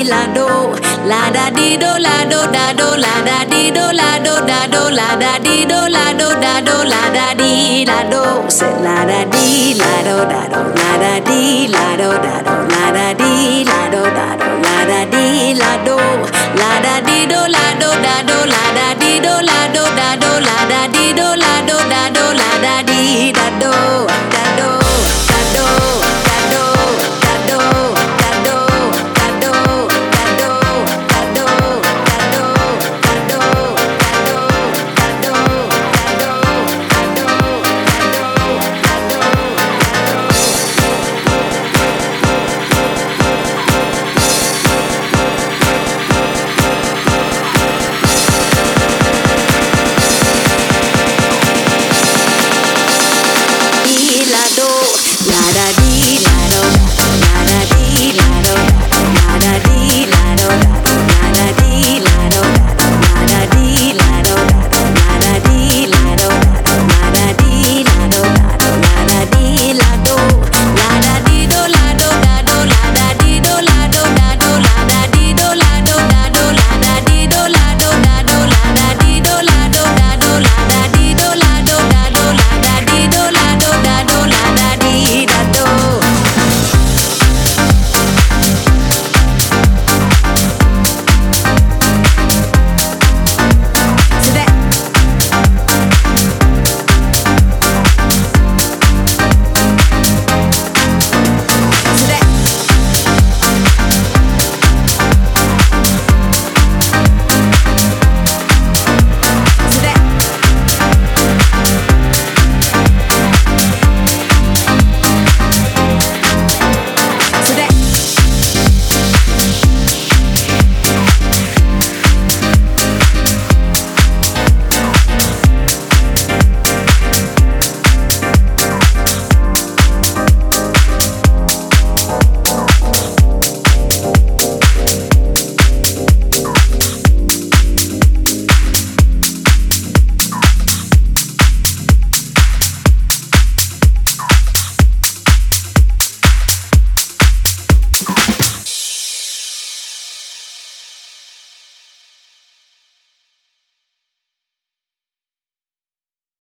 la do, la da di do, la do da do, la da di do, la do da do, la da di do, la do da do, la da di la do, say la da di la do da do, la da di la do da do, la da di la do da do, la da di la do, la da di do, la do da do, la da di do, la do da do, la da di do, la do da do, la da di da do.